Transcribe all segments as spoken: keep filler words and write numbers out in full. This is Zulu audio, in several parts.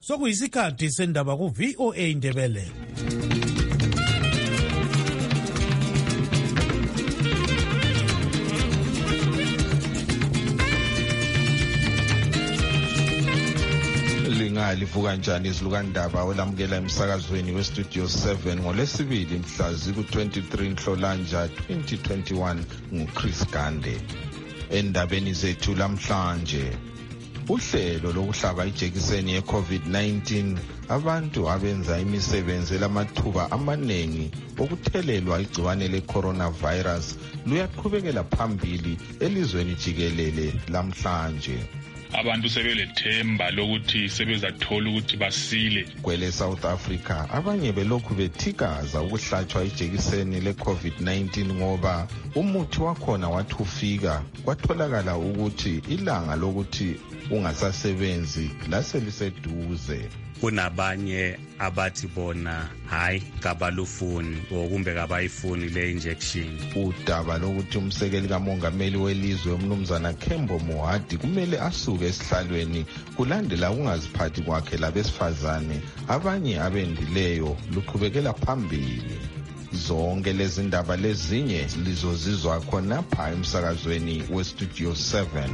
Sokuyisikhathi sendaba ku V O A Ndebele. Livuka kanjani izilukandaba olamukela emsakazweni westudio seven ngolesibili mhla ziku twenty-three Nhlolanja twenty twenty-one nguChris Gande. Endabeni zethu lamhlanje, uhlelo lokuhlaba ijekiseni ye-COVID nineteen, abantu abenza imisebenzi lamathuba amaningi okuthelelwa igciwane le-coronavirus luyaqhubekela phambili elizweni jikelele lamhlanje. Abantu sebelethemba lokuthi sebezathola ukuthi basile. Kwele South Africa abanye belokhu bethikaza ukuhlatshwa ijekiseni le-COVID nineteen ngoba umuthi wakhona wathi ufika kwatholakala ukuthi ilanga lokuthi ungasasebenzi laseliseduze. Kunabanye abathi bona hayi kabalufuni okumbe kabayifuni le injection. Udaba lokuthi umsekeli kamongameli welizwe umnumzana Kembo Mohadi kumele asuke esihlalweni kulandela ukungaziphathi kwakhe labesifazane abanye abendileyo luqhubekela phambili. Zonke lezi ndaba lezinye lizozizwa khonapha emsakazweni westudio seven.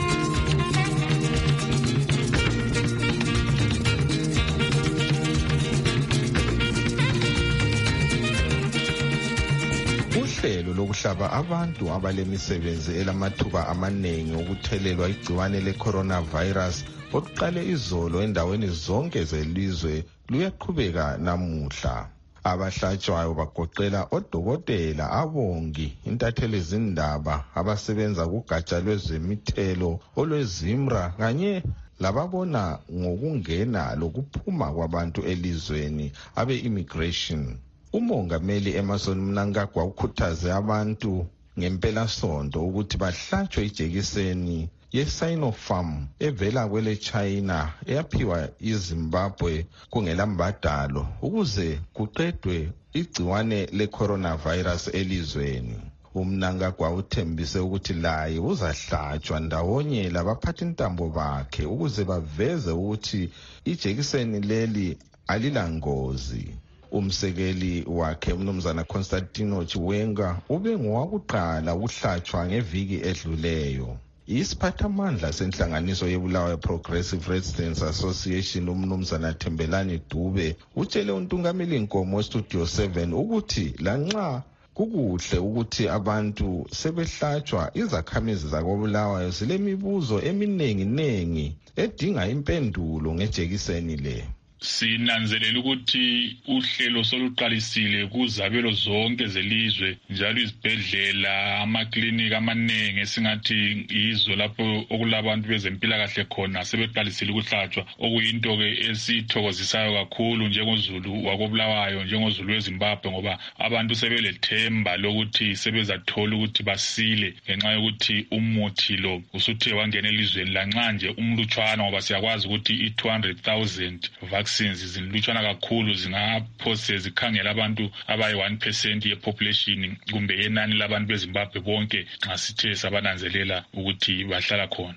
Uhlelo lokuhlaba abantu abalemisebenzi elamathuba amaningi okuthelelwa igciwane le-coronavirus oqale izolo endaweni zonke zelizwe luyaqhubeka namuhla. Abahlatshwayo bagoqela odokotela, abongi, intatheli zindaba, abasebenza kugatsha lwezemithelo olwezimra kanye lababona ngokungena lokuphuma kwabantu elizweni abe-immigration. Umongameli Emmerson Mnangagwa ukhuthaze abantu ngempela sonto ukuthi bahlatshwe ijekiseni ye-Sinopharm evela kwele China eyaphiwa iZimbabwe kungelambadalo ukuze kuqedwe igciwane le-coronavirus elizweni. Umnangagwa uthembise ukuthi laye uzahlatshwa ndawonye labaphathi intambo bakhe ukuze baveze ukuthi ijekiseni leli alilangozi. Umsekeli wakhe umnumzana Constantino Chiwenga ube ngowakuqala ukuhlatshwa ngeviki edluleyo. Isiphathamandla senhlanganiso yeBulawayo Progressive Residents Association umnumzana Thembelani Dube utshele uNtungameli Nkomo westudio seven ukuthi lanxa kukuhle ukuthi abantu sebehlatshwa izakhamizi zakoBulawayo zilemibuzo eminingi nengi edinga impendulo ngejekiseni le. Sinanzelela ukuthi uhlelo soluqalisile kuzabelo zonke zelizwe njalo izibhedlela amaklinika amaningi esingathi yizo lapho okulabantu bezempilakahle khona sebeqalisile ukuhlatshwa okuyinto ke esithokozisayo kakhulu njengozulu wakoBulawayo njengozulu weZimbabwe ngoba abantu sebelethemba lokuthi sebezathola ukuthi basile ngenxa yokuthi umuthi lo usuthe wangena elizweni lanxa nje umlutshwana ngoba siyakwazi ukuthi i two hundred thousand vaccines zilutshwana kakhulu zingaphose zikhangela abantu abayi one percent yepopulation kumbe yenani labantu beZimbabwe bonke nxa sithe sabananzelela ukuthi bahlala khona.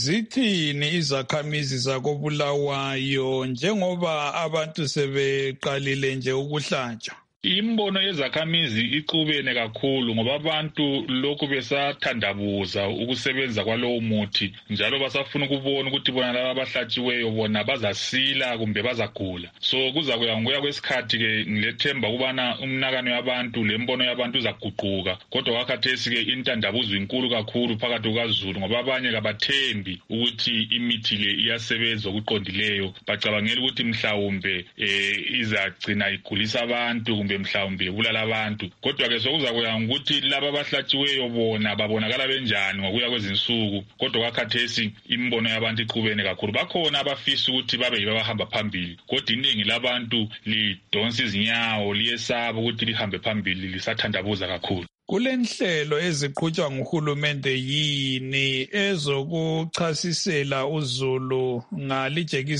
Zithini izakhamizi zakoBulawayo njengoba abantu sebeqalile nje ukuhlatshwa? Imbono yezakhamizi iqhubene kakhulu ngoba abantu lokhu besathandabuza ukusebenza kwalowo muthi njalo basafuna ukubona ukuthi bona laba abahlatshiweyo bona bazasila kumbe bazagula. So kuza kuya ngokuya kwesikhathi ke ngilethemba ukubana umnakano yabantu lembono yabantu izaguquka kodwa wakhathesi ke intandabuzo inkulu kakhulu phakathi kukaZulu ngoba abanye kabathembi ukuthi imithi le iyasebenza okuqondileyo bacabangela ukuthi mhlawumbe eh izagcina igulisa abantu mhlawumbe ubulala abantu kodwa ke sokuza kuya ukuthi laba abahlatshiweyo bona babonakala benjani ngokuya kwezinsuku kodwa kwakhathesi imbono yabantu iqhubene kakhulu. Bakhona abafisa ukuthi babe yibahamba phambili kodwa iningi labantu lidonsa izinyawo liyesaba ukuthi lihambe phambili lisathandabuza kakhulu. Kulenhlelo eziqhutshwa nguhulumende yini ezokuchasisela uZulu ngalijekiseni?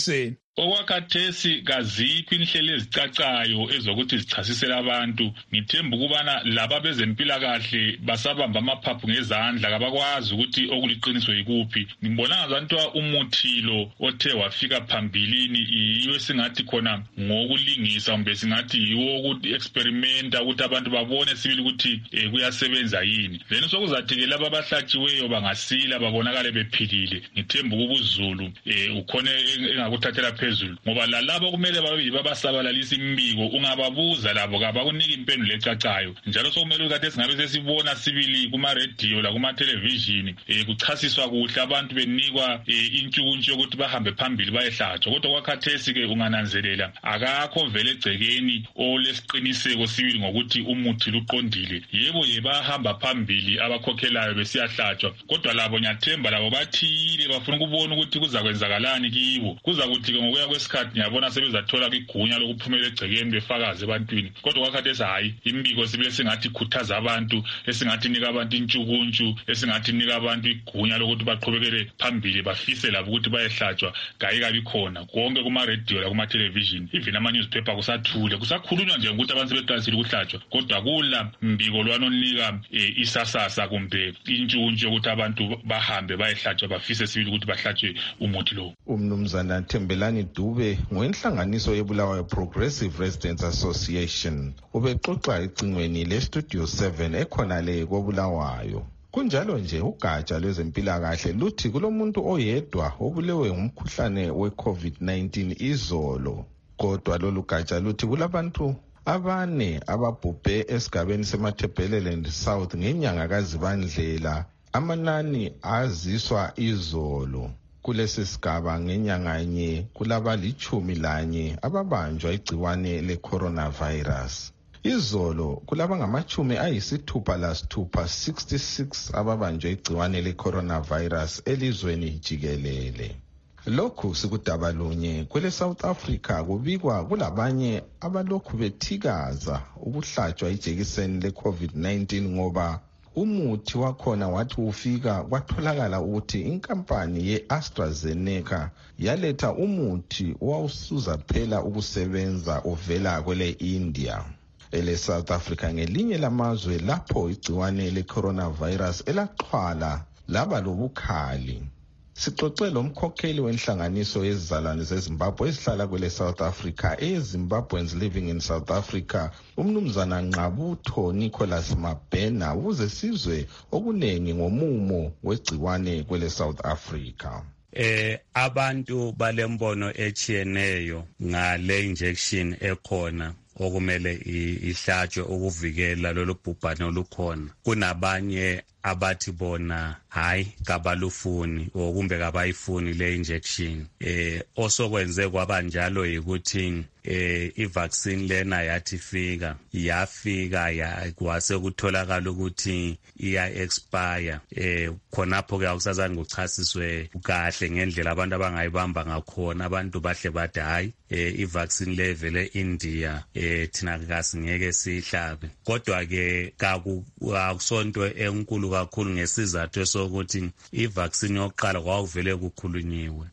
Okwakhathesi kazikho inhlelo ezicacayo ezokuthi zichasisele abantu. Ngithemba ukubana laba bezempilakahle basabamba amaphaphu ngezandla kabakwazi ukuthi okuliqiniso yikuphi. Ngibona ngazantu umuthi lo othe wafika phambilini yiyo singathi khona ngokulingisa kumbe singathi yiwo ukuthi experimenta ukuthi abantu babone sibili ukuthi eh, kuyasebenza yini. Then sokuzathi ke laba abahlatshiweyo bangasila babonakale bephilile. Ngithemba ukubuzulu eh, ukhona engakuthathela phezulu ngoba lalabo kumele babe babasabalalisa imbiko ungababuza labo kabakunika impendulo ecacayo. Njalo sokumele ukuthi singabe sesibona sibili kuma radio la kuma television eh, kuchasiswa kuhle abantu benikwa eh, intshukuntshu yokuthi bahambe phambili bayehlatshwa. Kodwa kwakhathesi ke ungananzelela akakho vele egcekeni olesiqiniseko sibili ngokuthi umuthi luqondile. Yebo yebahamba phambili abakhokhelayo besiyahlatshwa, kodwa labo nyathemba labo bathile bafuna ukubona ukuthi kuzakwenzakalani kibo. Kuzakuthi ke ngokuya kwesikhathi ngiyabona sebezathola igunya lokuphumela egcekeni befakaze ebantwini. Kodwa kwakhathesi hayi, imbiko sibile singathi ikhuthaza abantu, esingathi nika abantu intshukuntshu, esingathi nika abantu igunya lokuthi baqhubekele phambili bafise labo ukuthi bayehlatshwa kayikabi khona. Konke kuma radio la kuma television, even ama newspaper kusathule, kusakhulunywa nje ukuthi abantu sebeqalisile ukuhlatshwa, kodwa kula mbiko lwanonika e, isasasa kumbe intshukuntshu yokuthi abantu bahambe bayehlatshwa bafise sibili ukuthi bahlatshwe umuthi lo. Umnumzana Thembelani Dube ngoinhlanganiso yebulawayo Progressive Residents Association ubexoxa ecingweni le Studio seven ekhona le kobulawayo. Kunjalo nje ugatsha lwezempilakahle luthi kulomuntu oyedwa obulewe ngumkhuhlane we-COVID nineteen izolo, kodwa lolu gatsha luthi kulabantu abane ababhubhe esigabeni seMatabeleland South ngenyanga kaZibandlela. Amanani aziswa izolo. Kulesi sigaba ngenyanga nye kulabalichumi lanye ababanjwa igciwane le-coronavirus. Izolo kulaba ngamachumi ayisithupha lasithupha sixty-six ababanjwe igciwane le-coronavirus elizweni jikelele. Lokhu sikudabalunye kwele South Africa kubikwa kulabanye abalokhu bethikaza ukuhlatshwa ijekiseni le-COVID nineteen ngoba umuthi wakhona wathi ufika kwatholakala ukuthi inkampani ye-AstraZeneca yaletha umuthi owawusuza phela ukusebenza uvela kwele India. Ele South Africa ngelinye lamazwe lapho igciwane le-coronavirus elaxhwala laba lobukhali. Sixoxele umkhokheli wenhlanganiso yezizalwane zeZimbabwe ezihlala kwele South Africa eZimbabweans living in South Africa, umnumzana Nqabutho Nicholas Mabhena, ukuze sizwe okunengi ngomumo wegciwane kwele South Africa. Eh abantu balembono echiyeneyo ngale injection ekhona okumele ihlatshwe ukuvikela lolu bhubhane olukhona. Kunabanye abathi bona hayi kabalufuni okumbe kabayifuni le injection. Eh osokwenze kwabanjalo yikuthi eh ivaccine lena yathi fika yafika ya kwase kutholakala ukuthi iya expire. Eh khonapho ke akusazani kuchasiswe kahle ngendlela abantu abangayibamba ngakhona. Abantu bahle bathi hayi eh ivaccine level eIndia eh thina kasingeke sihlabe. Kodwa ke kakusonto enkulu kakhulu ngesizathu sokuthi ivaccine yokuqala kwakuvele kukhulunyiwe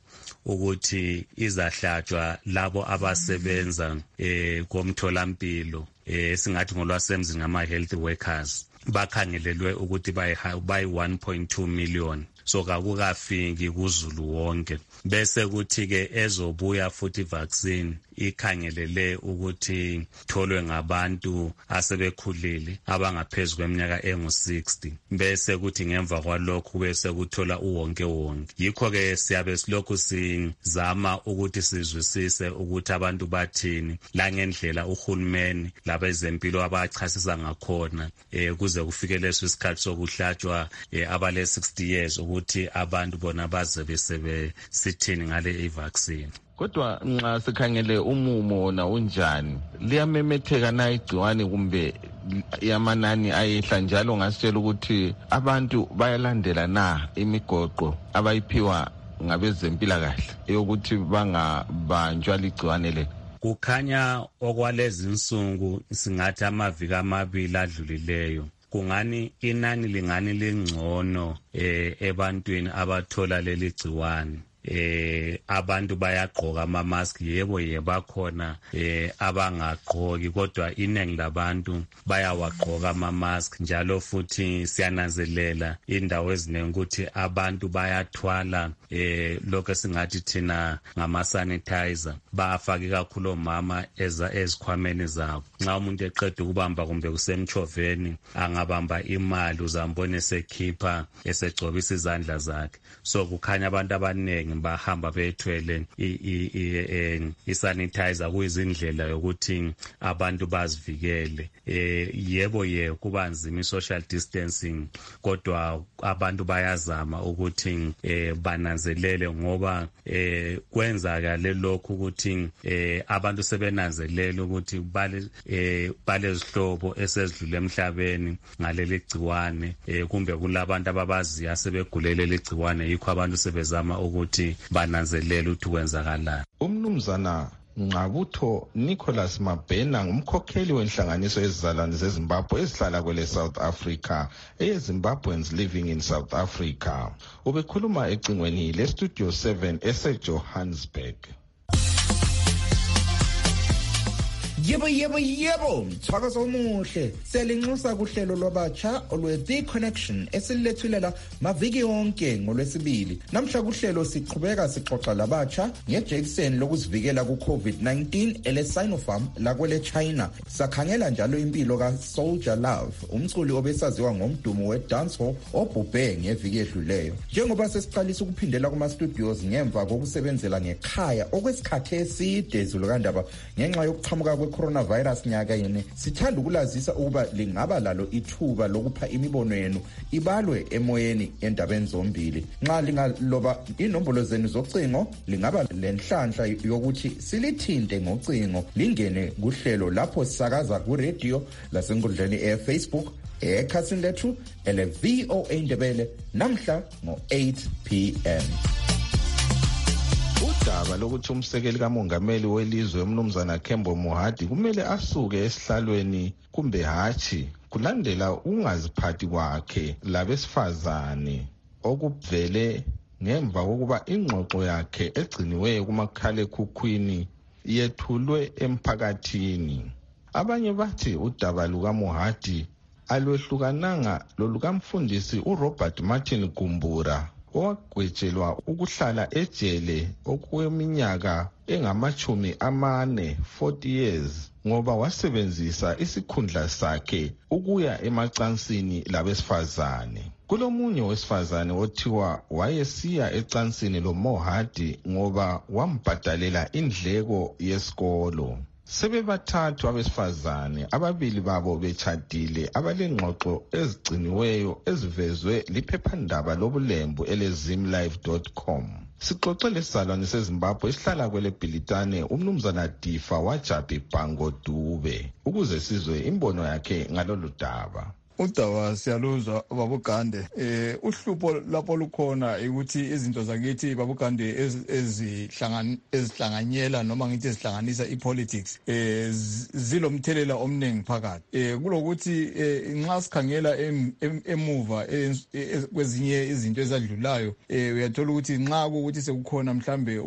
ukuthi izahlatshwa labo abasebenza eh komtholampilo eh singathi ngolwasemzini ngama health workers bakhangelelwe ukuthi bayi one point two million. So kakukafiki kuzulu wonke. Bese kuthi ke ezobuya futhi vaccine ikhangelele ukuthi tholwe ngabantu asebekhulile abangaphezulu kweminyaka engu sixty. Bese kuthi ngemva kwalokho bese kuthola uwonke wonke. Yikho ke siyabe silokhu sizama ukuthi sizwisise ukuthi abantu bathini la ngendlela uhulumeni labezempilo abachasisa ngakhona eh kuze kufike leso isikhathi sokuhlatshwa eh, abale sixty years ukuthi abantu bona baze besebe sithini ngale ivaccine. Kodwa nxa sikhangele umumo na unjani liyamemetheka na igciwane kumbe yamanani ayehla, njalo ngasitshela ukuthi abantu bayalandela na imigoqo abayiphiwa ngabezempilakahle yokuthi bangabanjwa ligciwane le? Kukhanya okwalezi insuku singathi amaviki amabili adlulileyo kungani inani lingani lengcono eh ebantwini abathola leli gciwane. eh abantu bayagqoka ama mask, yebo yebo bakhona eh abangagqoki, kodwa iningi labantu bayawagqoka ama mask. Njalo futhi siyananzelela indawo eziningi ukuthi abantu bayathwala eh lokho singathi thina ngama sanitizer, bafake kakhulu omama eza ezikhwameni zabo. Nxa umuntu eqeda ukubamba kumbe kusemchoveni angabamba imali, uzambona esekhipha esegcobisa izandla zakhe. So kukhanya abantu abaningi bahamba bethwele i sanitizer, kuyizindlela yokuthi abantu bazivikele. eh yebo ye kuba nzima social distancing, kodwa abantu bayazama ukuthi eh bananzelele, ngoba eh kwenzakale lokhu ukuthi eh abantu sebenanzelela ukuthi bale eh balezihlobo esezidlule emhlabeni ngaleli gciwane, eh kumbe kulabantu ababaziya sebegulele legciwane, yikho abantu sebezama ukuthi bananzelele ukuthi kwenzakalani. Umnumzana Ngqabutho Nicholas Mabhena ngumkhokheli wenhlanganiso yezizalwane zeZimbabwe ezihlala kwele South Africa, eyeZimbabweans Living in South Africa. Ubekhuluma ecingweni le Studio seven eseJohannesburg. Yebo yebo yebo, mthakazo omuhle. Selinxusa kuhlelo lwabatsha olwe The Connection esilethulela maviki yonke ngolwesibili. Namhla kuhlelo siqhubeka sixoxa labatsha ngejekiseni lokuzivikela ku COVID nineteen ele Sinopharm la kwele China. Sakhangela njalo impilo ka Soldier Love, umculi obesaziwa ngomdumo we dancehall obhubhe ngeviki edluleyo. Njengoba sesiqalisa ukuphindela kuma studios ngemva kokusebenzela ngekhaya okwesikhathi eside ezulukandaba ngenxa yokuqhamuka kwe coronavirus nyaka yene, sithanda ukulazisa ukuba lingaba lalo ithuba lokupha imibono yenu ibalwe emoyeni endabeni zombili. Nxa lingaloba inombolo zenu zocingo, lingaba lenhlanhla yokuthi silithinte ngocingo, lingene kuhlelo lapho sisakaza ku radio lasenkundleni e Facebook ekhasini lethu ele V O A Ndebele namhla ngo eight p m Udaba lokuthi umsekeli kamongameli welizwe umnumzana Kembo Mohadi kumele asuke esihlalweni kumbe hatshi kulandela ungaziphathi kwakhe labesifazane okuvele ngemva kokuba ingxoxo yakhe egciniweyo kumakhale khukhwini yethulwe emphakathini. Abanye bathi udaba luka Mohadi alwehlukananga lolukamfundisi uRobert Martin Gumbura owagwetshelwa ukuhlala ejele okweminyaka engamachumi amane forty years ngoba wasebenzisa isikhundla sakhe ukuya emacansini labesifazane. Kulomunye wesifazane othiwa wayesiya ecansini lo Mohadi ngoba wambhadalela indleko yesikolo. Sebebathathu abesifazane, ababili babo betshadile, abalengxoxo ezigciniweyo ezivezwe liphephandaba lobulembu ele zimlive dot com. Sixoxe lesizalwane seZimbabwe esihlala kwele Bhilitane umnumzana Difa Wajabi Bhango Dube ukuze sizwe imbono yakhe ngalolu daba. Udaba siyaluzwa babugande. Eh uhlupho lapho lukhona ukuthi izinto zakithi babugande ezihlangan ezihlanganyela noma ngithi ezihlanganisa ipolitics eh zilomthelela omningi phakathi. Eh kulokuthi nxa sikhangela emuva kwezinye izinto ezadlulayo eh uyathola ukuthi nxa ukuthi sekukhona mhlambe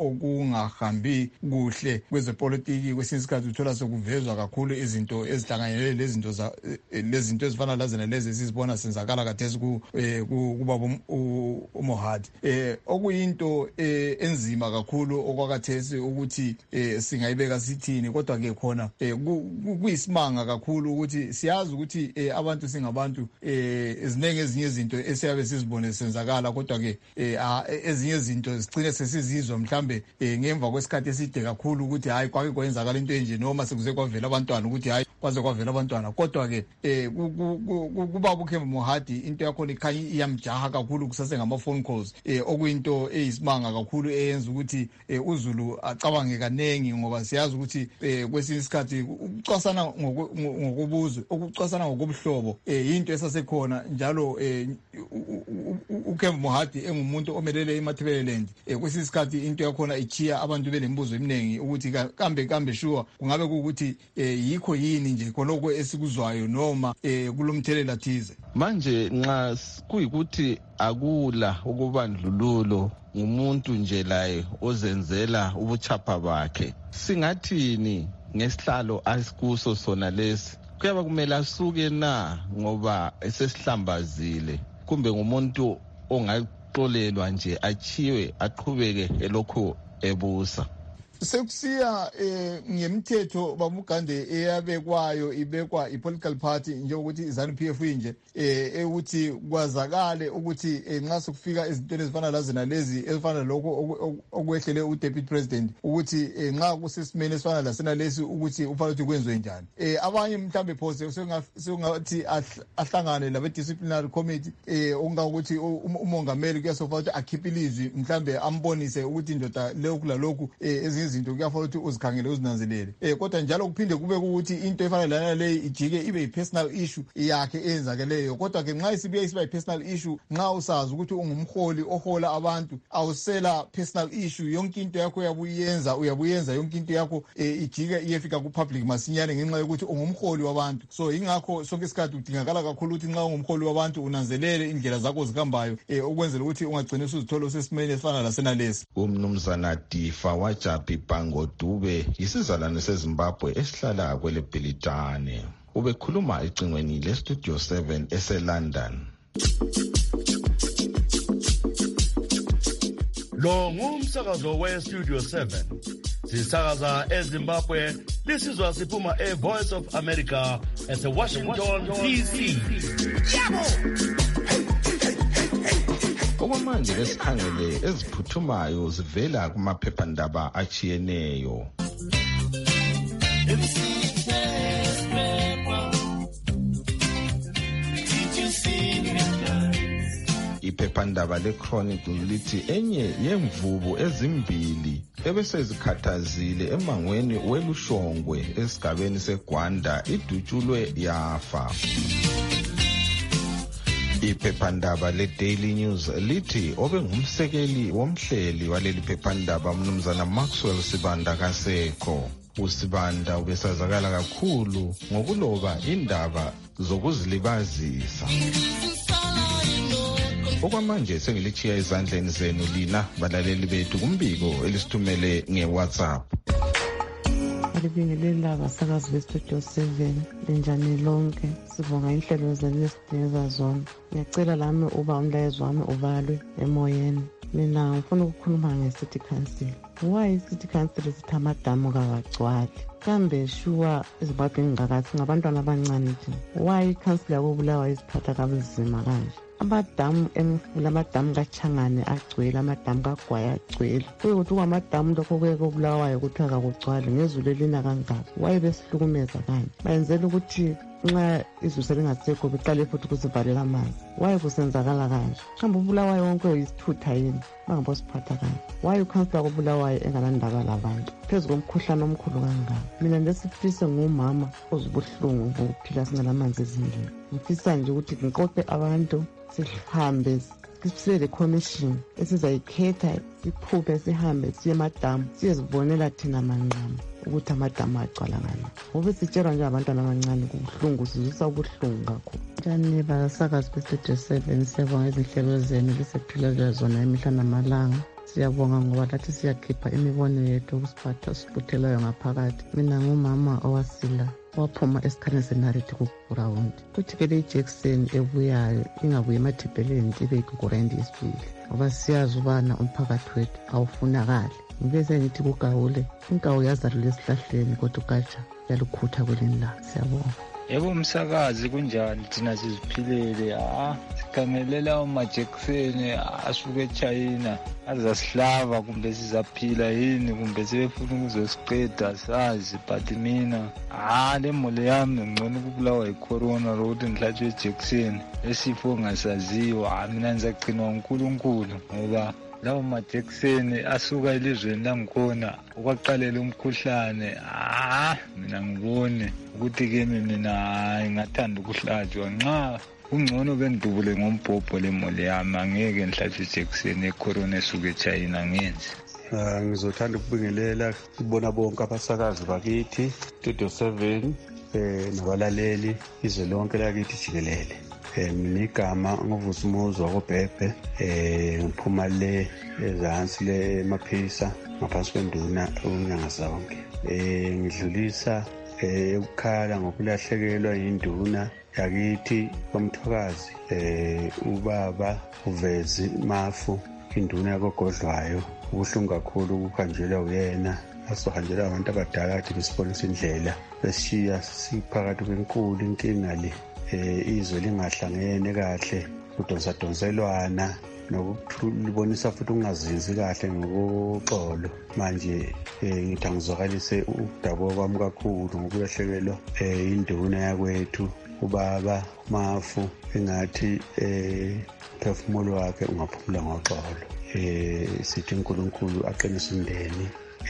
okungahambi kuhle kwezepolitiki kwesinye isikhathi uthola sokuvezwa kakhulu izinto ezihlanganyele lezinto za lezinto fana lazena lezi sizibona senzakala kathesi ku kubaba uMohadi eh okuyinto enzima kakhulu okwakathesi ukuthi singayibeka sithini, kodwa ke khona kuyisimanga kakhulu ukuthi siyazi ukuthi abantu singabantu ezinenge ezinye izinto esiyabe sizibone senzakala, kodwa ke ezinye izinto zicine sesizizwa mhlambe ngemva kwesikhathi eside kakhulu ukuthi hayi kwake kwenzakala into enje noma sekuze kwavela abantwana ukuthi hayi kwaze kwavela abantwana, kodwa ke kubaba uKembo Mohadi into yakho ikhanya iyamjaha kakhulu kusase ngama phone calls eh okuyinto eyisimanga kakhulu eyenza ukuthi uZulu acabange kanengi, ngoba siyazi ukuthi kwesinye isikhathi ukucwasana ngokubuzo ukucwasana ngokubuhlobo into esasekhona njalo uKembo Mohadi engumuntu omelele eMathebeleland kwesinye isikhathi into yakhona ichiya abantu belembuzo eminingi ukuthi kambe kambe sure kungabe ukuthi yikho yini nje khonoko esikuzwayo noma kulomthelela thize. Manje nxa kuyikuthi akula ukubandlululo ngumuntu nje laye ozenzela ubuchapha bakhe, singathini ngesihlalo asikuso sona lesi? Kuyaba kumele asuke na ngoba esesihlambazile, kumbe ngumuntu ongaxolelwa nje achiwe aqhubeke elokho ebusa? Sekusiya eh ngemthetho babugande eyabekwayo ibekwa ipolitical party njengokuthi iZANU-P F nje eh ukuthi kwazakale ukuthi nxa sokufika ezintweni ezifana lazina lezi ezifana lokho okwehlele uDeputy President ukuthi nxa kusesimene esifana lasena lesi ukuthi ufanele ukuthi kwenziwe njani. Eh abanye mhlambe phose sengathi ahlangane labe disciplinary committee eh ongakuthi umongameli kuyasofa ukuthi akhiphe ilizwi mhlambe ambonise ukuthi indoda lokhu lalokhu eh izinto kuyafanele ukuthi uzikhangele uzinanzelele eh kodwa njalo kuphinde kube ukuthi into efana lana le ijike ibe i-personal issue yakhe eyenzakeleyo. Kodwa ke nxa isibuye isiba i-personal issue, nxa usazi ukuthi ungumholi ohola abantu awusela personal issue, yonke into yakho uyabuyenza uyabuyenza yonke into yakho ijike iyefika ku-public masinyane ngenxa yokuthi ungumholi wabantu. So ingakho sonke isikhathi udingakala kakhulu ukuthi nxa ungumholi wabantu unanzelele indlela zakho zihambayo eh ukwenzela ukuthi ungagcina usuzithola usesimeni esifana lasena lesi. Umnumzana Difa Wajapi Pango Dube yisizalwane seZimbabwe esihlala kwele Bhelitane. Ubekhuluma ecingweni le Studio seven ese-London. Lo ngumsakazo we Studio seven. Sisakaza eZimbabwe, lisizwa siphuma e-Voice of America ese-Washington D C. Okwamanje lesikhangele eziphuthumayo zivela kumaphephandaba achiyeneyo. Iphephandaba leChronicle lithi enye yemvubu ezimbili ebesezikhathazile emangweni welushongwe esigabeni seGwanda idutshulwe yafa. Iphephandaba le-Daily News lithi obengumsekeli womhleli waleli phephandaba umnumzana Maxwell Sibanda kasekho. USibanda ubesazakala kakhulu ngokuloba indaba zokuzilibazisa. Okwamanje sengilichiya ezandleni zenu lina balaleli bethu kumbiko elisithumele nge-WhatsApp. Alibingelela abasakazi beStudio seven lenjani lonke, sibonga inhlelo zenu esidinga zona. Ngiyacela lami uba umlayezo wami ubalwe emoyeni. Mina ngifuna ukukhuluma nge-City Council. Why i-City Council isithi amadamu kawagcwali? Kambe shuwa eZimbabwe ngakathi ngabantwana abancane nje. Why i-council yakobulawa iziphatha kabuzima kanje? Amadamu emfula, amadamu kaChangane agcwele, amadamu kaGwaya agcwele. Kuyikuthi kwamadamu lokho kuye kobulawayo kuthiwa kakugcwali ngezulu elina kangaka. Wayebesihlukumeza kanje. Bayenzela ukuthi nxa izulu selingasekho beqale futhi ukuzivalela amanzi. Wayebusenzakala kanje. Mhlawumbe ubulawayo wonke uyisithutha yini bangabosiphatha kanje. Waye ukhansela kobulawayo engalandaba labantu phezu komkhuhlane omkhulu kangaka. Mina ndesifise ngumama ozibuhlungu ngokuphila singalamanzi ezindlini. Ngifisa nje ukuthi ngiqoqe abantu sihambe sisele commission esizayikhetha siphuphe sihambe siye emadamu siyezibonela thina manqama ukuthi amadamu agcwala ngani. Ngoba sitshelwa nje abantwana abancane kubuhlungu, sizwisa ubuhlungu kakhulu. Njani basakazi beStudio seven, siyabonga izinhlelo zenu lisephilela zona imihla namalanga. Siyabonga ngoba lathi siyakhipha imibono yethu ukusiphatha sibuthelayo ngaphakathi. Mina ngumama owasila waphuma esikhane senariti kuGrawundi. Kuthi ke le Jackson ebuyayo ingabuye emathibeleni ibe yigurandi isibili ngoba siyazi ubana umphakathi wethu awufunakali. Ngibese ngithi kugawule inkawu yazalule esihlahleni kodwa ugatsha yalukhutha kwelinla. Siyabonga. Yebo umsakazi kunjani thina siziphilele ah sikhangelela umaJackson asuke eChina azasihlava kumbe sizaphila yini kumbe sebefuna ukuzosiqeda sazi but mina ah le mole yami ngcono ukubulawa yicorona lokuthi ngihlatshwe eJackson esifo ngasaziwa. Mina ngizagcinwa uNkulunkulu ngoba lawo maJackson asuka elizweni langikhona ukwaqalela umkhuhlane ah mina ngibone ukuthi ke mina ngathanda ukuhlatshwa. Nxa ungcono bengidubule ngombhobho lemole yami angeke ngihlatshwe iJackson ecorona esuka eChina ngenze. Ngizothanda ukubingelela sibona bonke abasakazi bakithi Studio seven eh nabalaleli izwe lonke lakithi jikelele. Eh mina igama nguvusumuzwa koBhebhe eh ngiphuma le ezansi le maphisa ngaphansi kwenduna unyanga zonke. Eh ngidlulisa eh ukukhala ngokulahlekelwa induna yakithi koMthokazi eh ubaba uVezi Mafu induna yakogodlwayo. Ubuhlungu kakhulu ukuhanjelwa uyena asohanjelwa abantu abadala athi besibonisa indlela beshiya siphakathi kwenkulu inkinga le eh izwe lingahlangene kahle kudonsa donselwana nokubonisa futhi ukungazinzi kahle ngokuxolo. Manje ngithi angizwakalise udabuka kwami kakhulu ngokulahlekelwa eh induna yakwethu ubaba Mafu engathi eh phefumulo wakhe ungaphumula ngoxolo. Eh sithi uNkulunkulu aqinise umndeni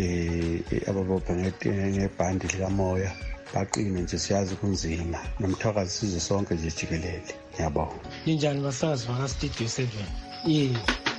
eh ababopha ngebhandi likamoya baqine nje siyazi kunzima nomthakazi sizwe sonke nje jikelele. Ngiyabonga. Linjani basazi baka Studio seven? Eh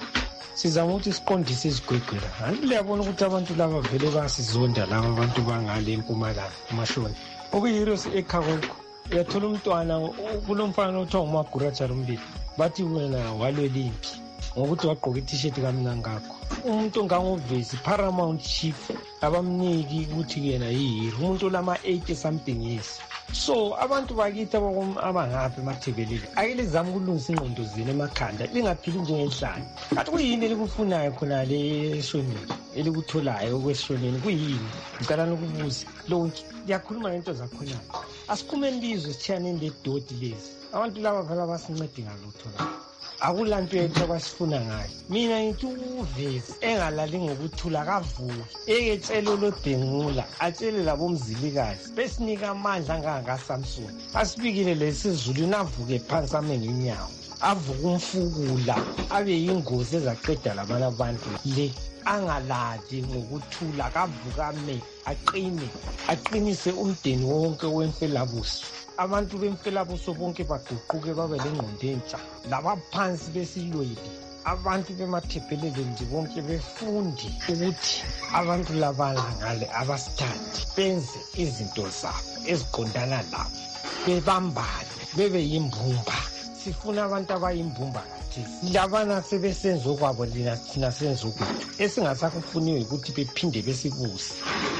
sizama ukuthi siqondise izigwegwera. Hayi liyabona ukuthi abantu laba vele basizonda laba abantu bangale eMpumalanga amashoni. Okuyiros ekhakoko uyathola umntwana kulomfana othiwa uMagura Jarumbili bathi wena walwelimpi ngokuthi wagqoka i-t-shirt kaMnangagwa. Umuntu ongangovezi Paramount Chief abamniki ukuthi yena yihero umuntu olama eighty something years. So abantu bakithi abangaphi emathebeleni ayile zama ukulungisa ingqondo zini emakhanda lingaphili njengenhlanya. Kanti kuyini elikufunayo khona le eshonini elikutholayo okweshonini kuyini? Ngicela ukubuza lonke liyakhuluma ngento zakhona. Asikhumeni bizwe sithiyane ledoti lezi. Abantu laba phela basincede ngalutho la. Akulanto yethu abasifuna ngayo. Mina ngithi uVezi engalali ngokuthula kavuke eketshelo lodengula atshele labo mzilikazi besinika amandla angaka Samson. Asibikile lesizulu navuke phansi ame ngenyawo avuka umfukula abe yingozi ezaqeda labana abantu le angalali ngokuthula kavukame aqine aqinise umndeni wonke wemfelabusi. Abantu bemfelabuso bonke baguquke babe lengqondo entsha labaphansi besilweli abantu bemathebhelele nje bonke befundi ukuthi abantu labala ngale abasithandi benze izinto zabo eziqondana labo bebambane bebe yimbumba. Sifuna abantu abayimbumba kathi labana sebesenza okwabo lina thina senza okwethu esingasakufuniwe ukuthi bephinde besibuse.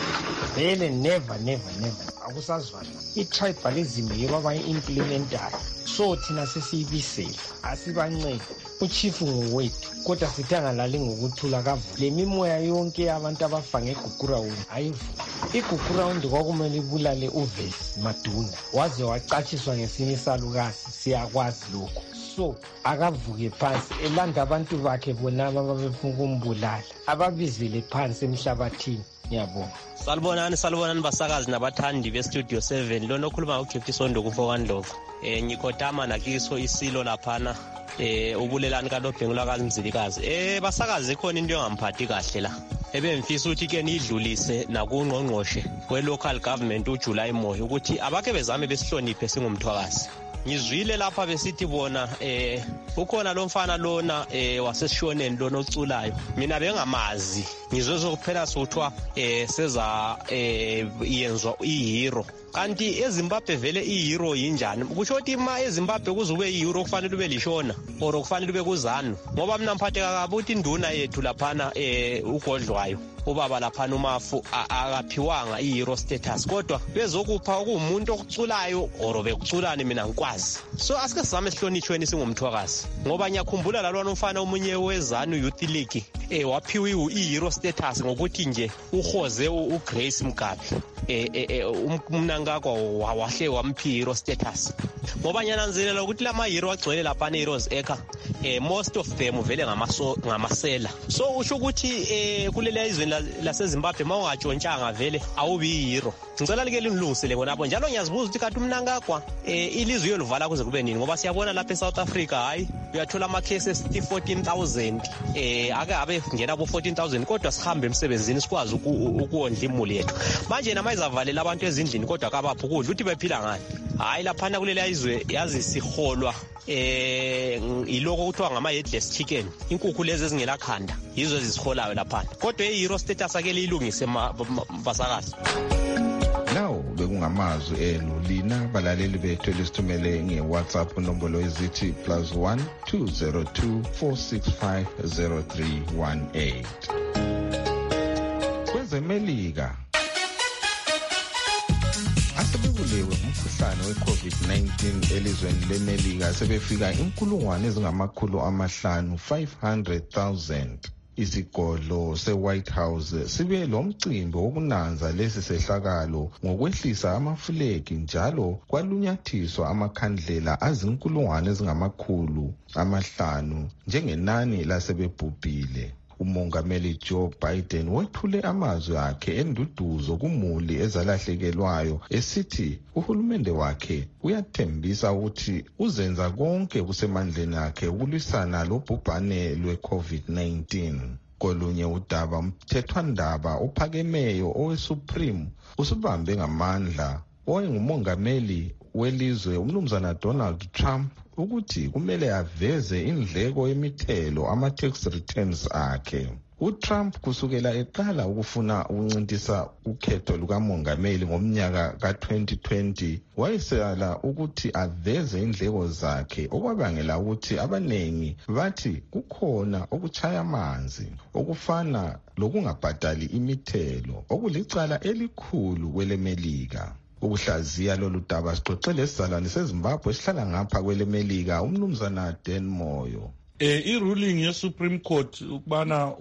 Vele never never never akusazwana i-tribalism yebo abayi-implementayo. So thina sesiyibisela asibancede uchief ngowethu kodwa sithi angalali ngokuthula kavuke. Le mimoya yonke abantu abafa ngeGugurawundi ayivuke. iGugurawundi kwakumele ibulale uVezi Maduna waze wacatshiswa ngesinye isalukazi siyakwazi lokho. So akavuke phansi elanda abantu bakhe bonaba ababefuna ukumbulala ababizile phansi emhlabathini. Ngiyabonga. Salibonani salibonani basakazi nabathandi beStudio seven lona okhuluma uGift Sondo kuFokandlovu. Eh ngikhothama nakiso isilo laphana eh ubulelani kaNobhengula kaMzilikazi. Eh basakazi khona into engamphathi kahle la. Ebemfisa ukuthi ke nidlulise nakungqongqoshe we-local government uJuly Moyo ukuthi abake bezame besihloniphe singumthwakazi. Ngizwile lapha besithi bona eh ukhona lo mfana lona eh wasesishoneni lona oculayo. Mina bengamazi ngizwe sokuphela sokuthwa eh seza eh yenzwa ihero. Kanti eZimbabwe vele ihero yinjani? Kusho ukuthi ma eZimbabwe kuzube ihero kufanele ube lishona or kufanele ube kuzanu. Ngoba mina mphatheka kabi ukuthi induna yethu laphana eh ugodlwayo ubaba laphana uMafu akaphiwanga ihero status kodwa bezokupha ukumuntu okuculayo or bekuculane mina ngikwazi. So asike sizame sihlonishweni singumthwakazi ngoba ngiyakhumbula lalwana umfana omunye wezanu Youth League eh waphiwa ihero status ngokuthi nje uhoze uGrace Mugabe eh umnangagwa wahle wamphi hero status ngoba nyananzelela ukuthi lama hero agcwele lapha eHeroes Acre eh most of them vele ngamaso ngamasela. So usho ukuthi eh kuleli izwe laseZimbabwe mawungatshontshanga vele awubi hero. Ngicela like linilungisele bonabo njalo ngiyazibuza ukuthi kanti umnangagwa eh ilizwe yoluvala kuze kube nini ngoba siyabona lapha eSouth Africa hayi uyathola ama cases fourteen thousand eh ake abe ngena bo fourteen thousand kodwa sihambe emsebenzini sikwazi ukuondla imuli yethu. Manje namayizavalela abantu ezindlini kodwa akabaphi ukudla uthi bephila ngani? Hayi laphana kuleli izwe yazi siholwa eh iloko kuthiwa ngama headless chicken inkukhu lezi ezingela khanda yizo ezisiholayo laphana kodwa ihero status ake liyilungise basakazi. Now bekungamazwi enu lina balaleli bethu elisithumele nge-WhatsApp nombolo ezithi plus one two zero two four six five zero three one eight. Kwezemelika asebekulewe umkhuhlane we-covid nineteen elizweni lemelika sebefika inkulungwane ezingamakhulu amahlanu five hundred thousand. Isigodlo se-White House sibe lomcimbi wokunanza lesi sehlakalo ngokwehlisa amafulegi njalo kwalunyathiswa amakhandlela azinkulungwane ezingamakhulu amahlanu njengenani lasebebhubhile. Umongameli Joe Biden wethule amazwi akhe enduduzo kumuli ezalahlekelwayo esithi uhulumende wakhe uyathembisa ukuthi uzenza konke kusemandleni akhe ukulwisana lobhubhane lwe-covid nineteen. Kolunye udaba umthethwandaba ophakemeyo owe-Supreme usubambe ngamandla owayengumongameli welizwe umnumzana Donald Trump ukuthi kumele aveze indleko yemithelo ama-tax returns akhe. uTrump kusukela eqala ukufuna ukuncintisa ukhetho lukamongameli ngomnyaka ka-twenty twenty wayesala ukuthi aveze indleko zakhe okwabangela ukuthi abanengi bathi kukhona okuchaya amanzi okufana lokungabhadali imithelo okulicala elikhulu kwelemelika. Ukuhlaziya lolu daba sixoxele isizalwane seZimbabwe esihlala ngapha kwelemelika umnumzana Dan Moyo. Eh i-ruling ye-Supreme Court ukubana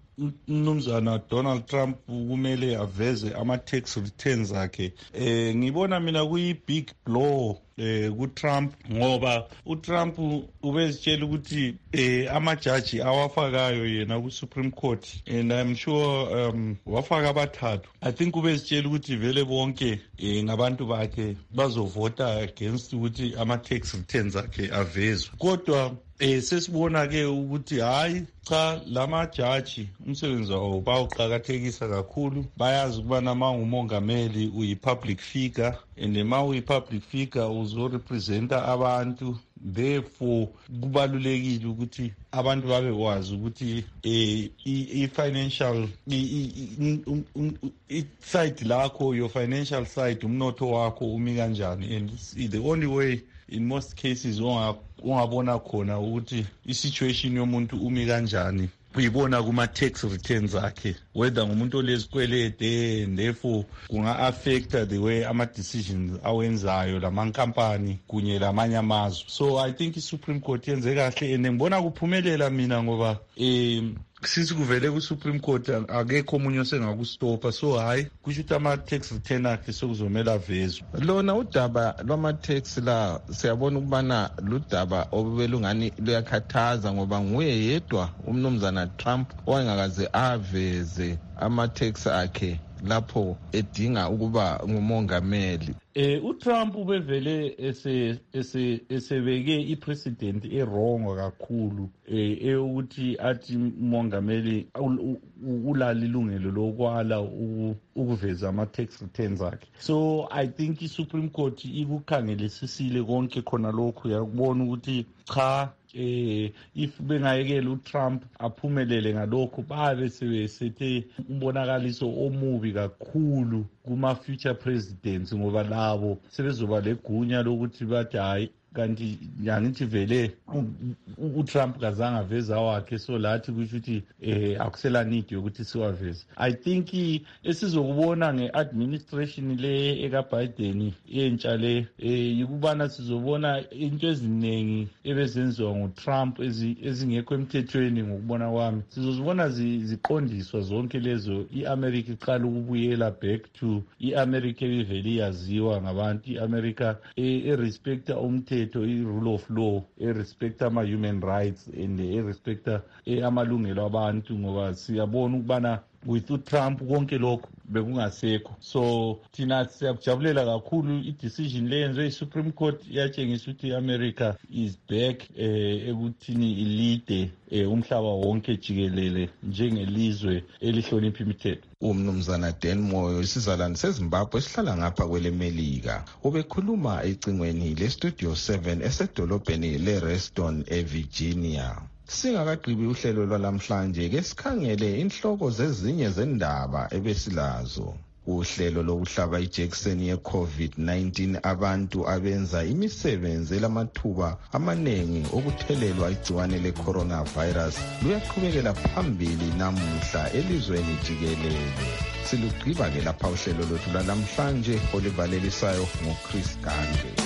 umnumzana Donald Trump kumele aveze ama-tax returns akhe eh ngibona mina kuyi-big blow eh ku-Trump ngoba uTrump ubezitshela ukuthi eh amajaji awafakayo yena ku-Supreme Court and I'm sure um wafaka abathathu. I think ubezitshela ukuthi vele bonke eh ngabantu bakhe bazovota against ukuthi ama-tax returns akhe avezwe. Kodwa eh sesibona ke ukuthi hayi cha lama jaji umsebenzi wawo bawuqhakathekisa kakhulu bayazi ukuba nama ngumongameli uyi-public figure and ma uyi-public figure uzorepresenta abantu therefore kubalulekile ukuthi abantu babekwazi ukuthi eh i-financial i-side lakho your financial side umnotho wakho umi kanjani and the only way in most cases ungabona khona ukuthi i-situation yomuntu umi kanjani uyibona kuma-tax returns akhe whether ngumuntu olezikwelede and therefore kunga-affecta the way ama-decisions awenzayo lamankampani kunye lamanye amazwe. So I think i-Supreme Court yenze kahle and ngibona kuphumelela mina ngoba um since kuvele ku-Supreme Court akekho omunye osengakustopa so hayi kusho ukuthi ama-tax return akhe sokuzomela avezwe. Lona udaba lwama-tax la siyabona ukubana ludaba obelungani luyakhathaza ngoba nguye yedwa umnumzana Trump owayengakaze aveze ama-tax akhe lapho edinga ukuba ngumongameli. Eh uTrump ubevele ese ese esebeke ipresident erongo kakhulu eh eyokuthi athi umongameli ulali ilungelo lokwala ukuveza ama-tax returns akhe. So I think i-Supreme Court ikukhangelisisile konke khona lokhu yakubona ukuthi cha eh if bengayekela uTrump aphumelele ngalokho babe sebesethe umbonakaliso omubi kakhulu kuma future presidents ngoba labo sebezoba legunya lokuthi bathi hayi kanti yangithi vele uTrump kazange aveza wakhe so lathi kusho ukuthi eh akusela need yokuthi siwaveze. I think esizokubona ngeadministration le eka Biden yentsha le eh yikubana sizobona into eziningi ebezenziwa nguTrump ezingekho emthethweni ngokubona kwami sizozibona ziqondiswa zonke lezo. iAmerica iqala ukubuyela back to iAmerica eveli yaziwa ngabantu iAmerica erespecta umthetho i-rule of law erespecta ama-human rights and erespecta amalungelo abantu ngoba siyabona ukubana with uTrump konke lokho bekungasekho. So thina siyakujabulela kakhulu i-decision leyenzwe i-Supreme Court yatshengisa ukuthi i-America is back eh ekuthini ilide umhlaba wonke jikelele njengelizwe elihlonipha imithetho. Umnumzana Dan Moyo isizalwane seZimbabwe esihlala ngapha kwelemelika ubekhuluma ecingweni le-Studio seven esedolobheni le-Reston eVirginia. Singakagqibi uhlelo lwalamhlanje ke sikhangele inhloko zezinye zendaba ebesilazo. uhlelo lokuhlaba ijekiseni ye-covid nineteen abantu abenza imisebenzi elamathuba amanengi okuthelelwa igciwane le-coronavirus luyaqhubekela phambili namuhla elizweni jikelele. Silugqiba ke lapha uhlelo lwethu lanamhlanje olivalelisayo nguChris Gande.